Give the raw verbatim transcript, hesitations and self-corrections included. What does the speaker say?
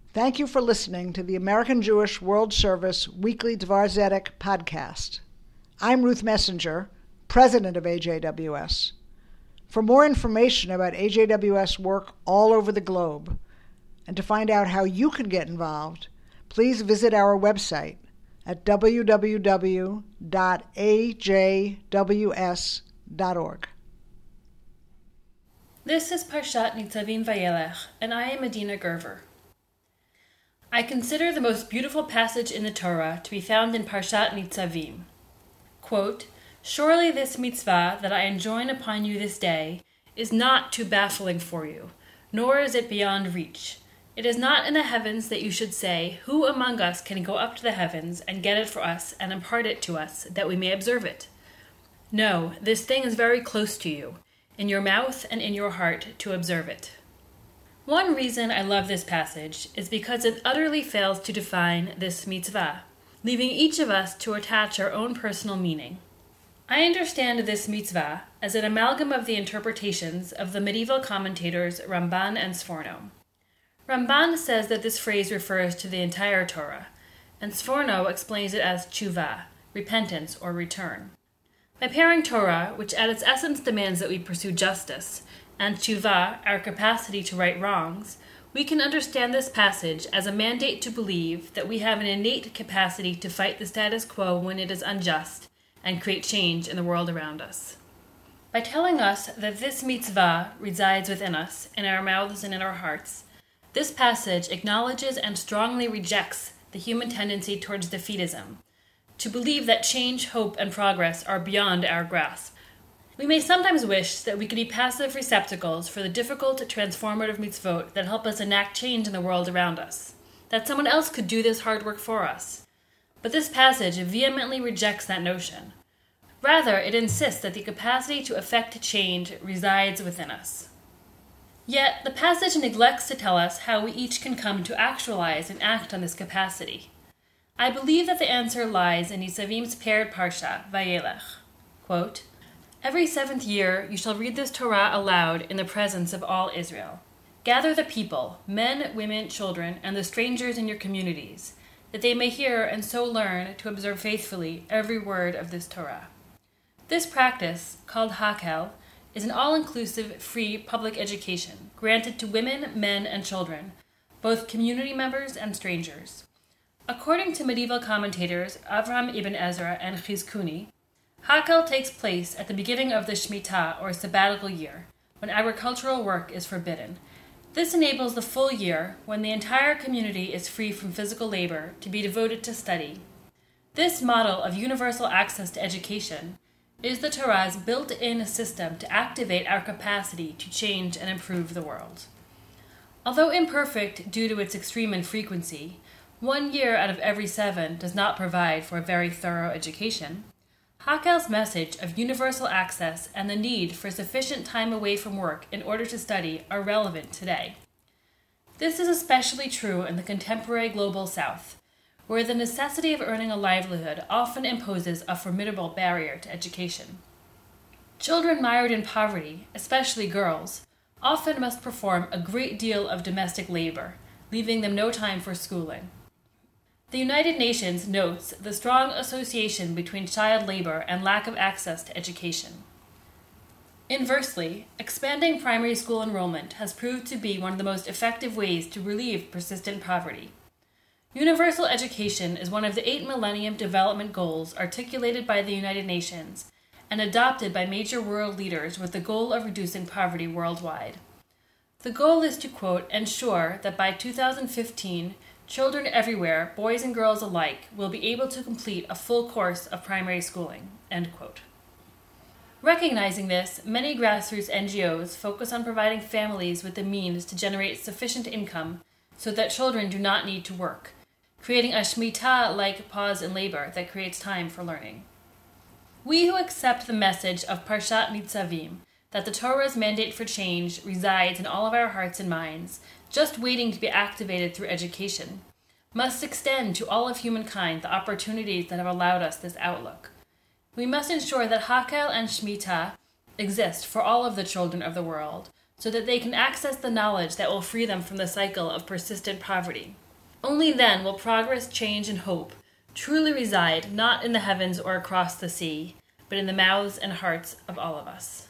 Thank you for listening to the American Jewish World Service Weekly Dvar Zedek podcast. I'm Ruth Messenger, president of A J W S. For more information about A J W S work all over the globe, and to find out how you can get involved, please visit our website at w w w dot a j w s dot org. This is Parshat Nitzavim Vayelech, and I am Adina Gerver. I consider the most beautiful passage in the Torah to be found in Parshat Nitzavim. Quote, "Surely this mitzvah that I enjoin upon you this day is not too baffling for you, nor is it beyond reach. It is not in the heavens that you should say, who among us can go up to the heavens and get it for us and impart it to us, that we may observe it? No, this thing is very close to you, in your mouth and in your heart to observe it." One reason I love this passage is because it utterly fails to define this mitzvah, leaving each of us to attach our own personal meaning. I understand this mitzvah as an amalgam of the interpretations of the medieval commentators Ramban and Sforno. Ramban says that this phrase refers to the entire Torah, and Sforno explains it as tshuva, repentance or return. By pairing Torah, which at its essence demands that we pursue justice, and tshuva, our capacity to right wrongs, we can understand this passage as a mandate to believe that we have an innate capacity to fight the status quo when it is unjust and create change in the world around us. By telling us that this mitzvah resides within us, in our mouths and in our hearts, this passage acknowledges and strongly rejects the human tendency towards defeatism, to believe that change, hope, and progress are beyond our grasp. We may sometimes wish that we could be passive receptacles for the difficult, transformative mitzvot that help us enact change in the world around us, that someone else could do this hard work for us. But this passage vehemently rejects that notion. Rather, it insists that the capacity to effect change resides within us. Yet, the passage neglects to tell us how we each can come to actualize and act on this capacity. I believe that the answer lies in Nitzavim's paired parsha, Vayelech. Quote, "Every seventh year you shall read this Torah aloud in the presence of all Israel. Gather the people, men, women, children, and the strangers in your communities, that they may hear and so learn to observe faithfully every word of this Torah." This practice, called Hakel, is an all-inclusive, free public education granted to women, men, and children, both community members and strangers. According to medieval commentators Avraham ibn Ezra and Chizkuni, Hakel takes place at the beginning of the Shemitah, or sabbatical year, when agricultural work is forbidden. This enables the full year, when the entire community is free from physical labor, to be devoted to study. This model of universal access to education is the Torah's built-in system to activate our capacity to change and improve the world. Although imperfect due to its extreme infrequency, one year out of every seven does not provide for a very thorough education, Hakel's message of universal access and the need for sufficient time away from work in order to study are relevant today. This is especially true in the contemporary global South, where the necessity of earning a livelihood often imposes a formidable barrier to education. Children mired in poverty, especially girls, often must perform a great deal of domestic labor, leaving them no time for schooling. The United Nations notes the strong association between child labor and lack of access to education. Inversely, expanding primary school enrollment has proved to be one of the most effective ways to relieve persistent poverty. Universal education is one of the eight Millennium Development Goals articulated by the United Nations and adopted by major world leaders with the goal of reducing poverty worldwide. The goal is to, quote, "ensure that by two thousand fifteen, children everywhere, boys and girls alike, will be able to complete a full course of primary schooling," end quote. Recognizing this, many grassroots N G Os focus on providing families with the means to generate sufficient income so that children do not need to work, creating a Shemitah-like pause in labor that creates time for learning. We who accept the message of Parshat Nitzavim, that the Torah's mandate for change resides in all of our hearts and minds, just waiting to be activated through education, must extend to all of humankind the opportunities that have allowed us this outlook. We must ensure that Hakel and Shemitah exist for all of the children of the world, so that they can access the knowledge that will free them from the cycle of persistent poverty. Only then will progress, change, and hope truly reside not in the heavens or across the sea, but in the mouths and hearts of all of us.